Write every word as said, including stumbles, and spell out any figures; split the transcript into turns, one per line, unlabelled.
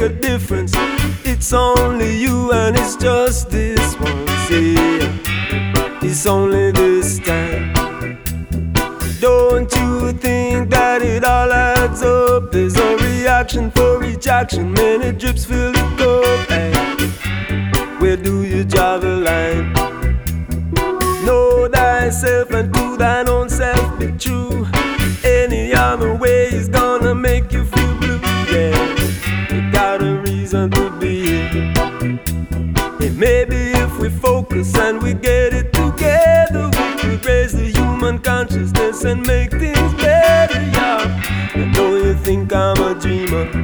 a difference. It's only you and it's just this once. Yeah, it's only this time. Don't you think that it all adds up? There's a reaction for each action. Many drips fill